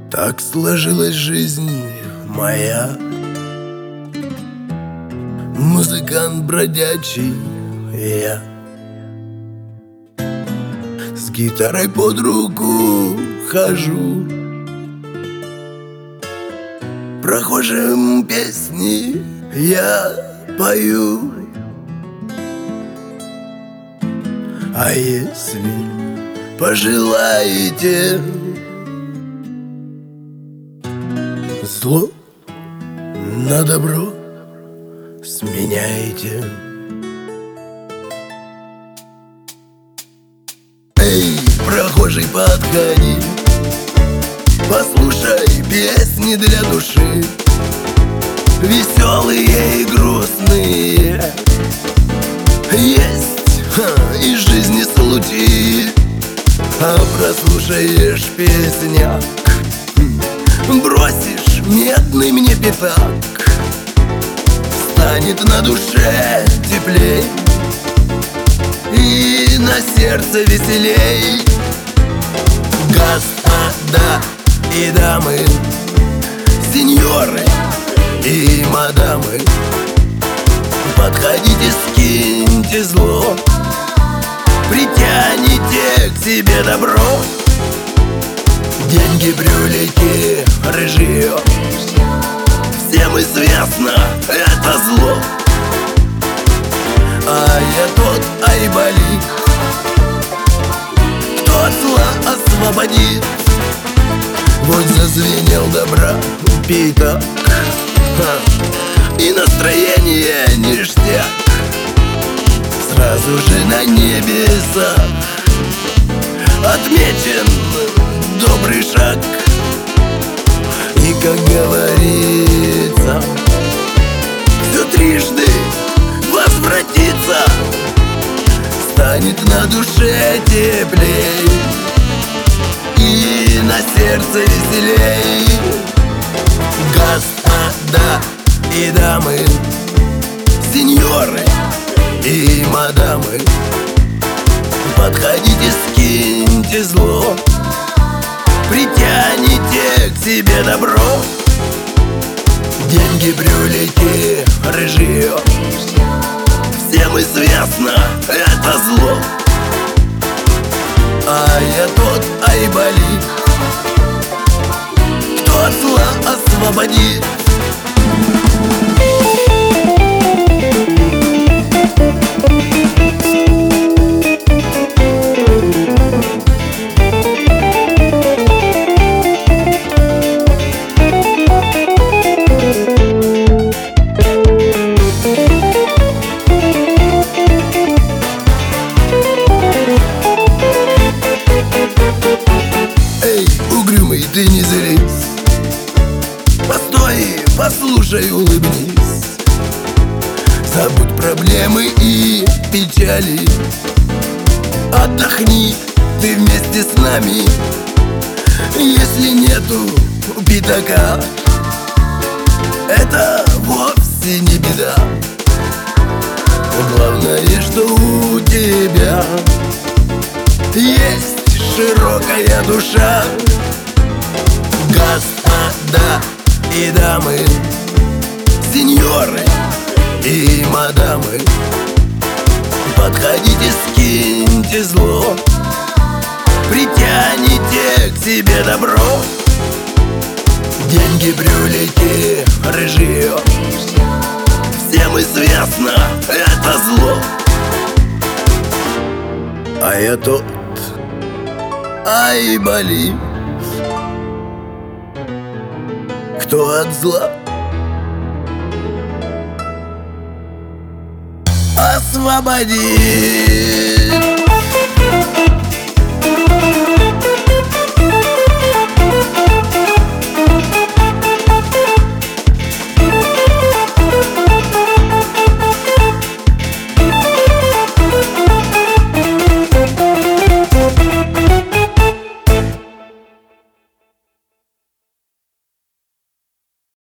Так сложилась жизнь моя. Музыкант бродячий я, с гитарой под руку хожу, прохожим песни я пою. А если пожелаете зло на добро сменяйте. Эй, прохожий, подходи, послушай песни для души, веселые и грустные. Есть из жизни случаи, а прослушаешь песняк, бросишь медный мне пятак, станет на душе теплей и на сердце веселей. Господа и дамы, сеньоры и мадамы, подходите, скиньте зло, притяните к себе добро. Деньги, брюлики, рыжье, всем известно, это зло. А я тот айболит, кто от зла освободит. Вот зазвенел добра пятак, и настроение ништяк. Сразу же на небесах отмечен добрый шаг. И, как говорится, все трижды возвратится, станет на душе теплей и на сердце веселей. Господа и дамы, сеньоры и мадамы, подходите, скиньте зло, притяните к себе добро. Деньги, брюлики, рыжье, всем известно, это зло. А я тот айболит, кто от зла освободит. Ты не злись, постой, послушай, улыбнись. Забудь проблемы и печали, отдохни ты вместе с нами. Если нету пятака, это вовсе не беда. Главное, что у тебя есть широкая душа. Господа и дамы, сеньоры и мадамы, подходите, скиньте зло, притяните к себе добро. Деньги, брюлики, рыжье, всем известно, это зло. А я тот айболит, кто от зла освободит.